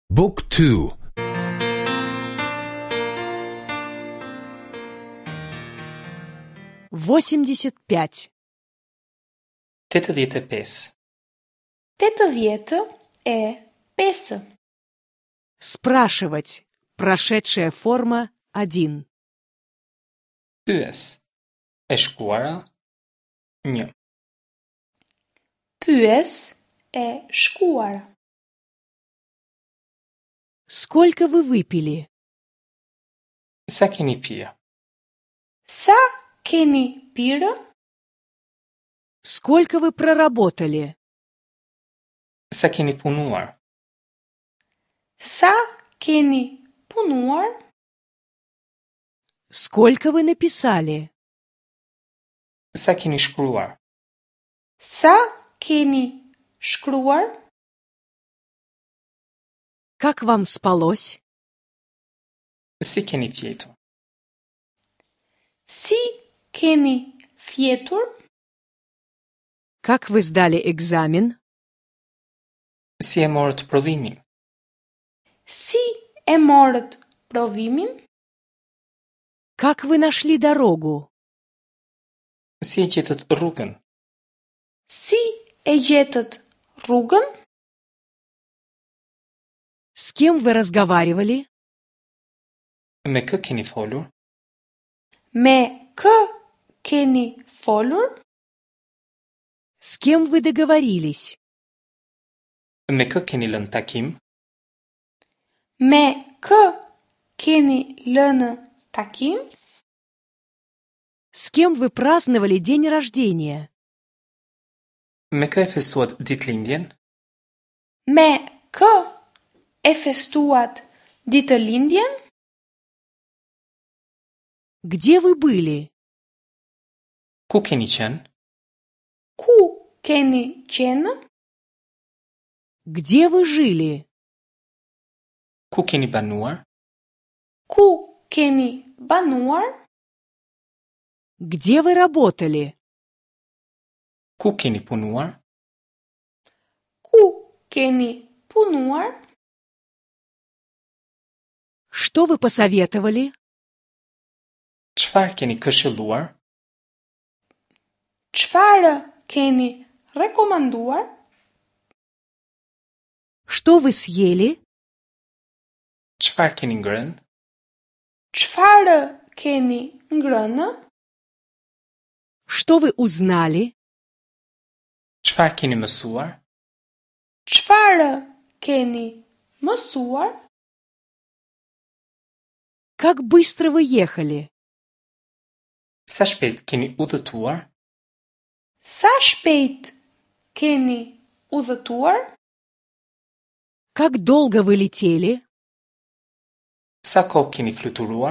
บุ๊กทู 85. 85. 85. Спрашивать. Прошедшая форма 1. Pyes. E shkuara 1. Pyes e shkuara. Сколько вы выпили? Sa keni pirë? Sa keni pirë? Сколько вы проработали? Sa keni punuar? Sa keni punuar? Сколько вы написали? Sa keni shkruar? Sa keni shkruar? Как вам спалось? Si keni fjetur? Si keni fjetur? Как вы сдали экзамен? Si e morët provimin? Si e morët provimin? Как вы нашли дорогу? Si e gjetët rrugën? Si e gjetët rrugën? С кем вы разговаривали? Me kë keni folur? Me kë keni folur? С кем вы договорились? Me kë keni lënë takim? Me kë keni lënë takim? С кем вы праздновали день рождения? Me kë e festuat ditëlindjen? Me kë e festuat ditëlindjen? Где вы были? Ku keni qenë? Ku keni qenë? Где вы жили? Ku keni banuar? Ku keni banuar? Где вы работали? Ku keni punuar? Ku keni punuar? Что вы посоветовали? Çfarë keni këshilluar? Çfarë keni rekomanduar? Что вы съели? Çfarë keni ngrënë? Çfarë keni ngrënë? Что вы узнали? Çfarë keni mësuar? Çfarë keni mësuar? Как быстро вы ехали? Sa shpejt keni udhëtuar? Sa shpejt keni udhëtuar? Как долго вы летели? Sa kohë keni fluturuar?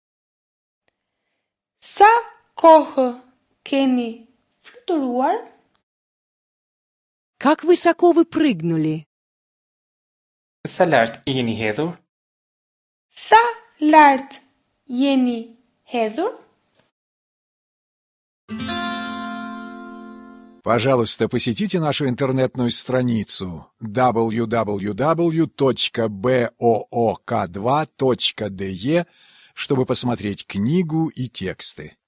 Sa kohë keni fluturuar? Как высоко вы прыгнули? Sa lart jeni hedhur? Sa lart jeni hedhur? Пожалуйста, посетите нашу интернетную страницу www.book2.de, чтобы посмотреть книгу и тексты.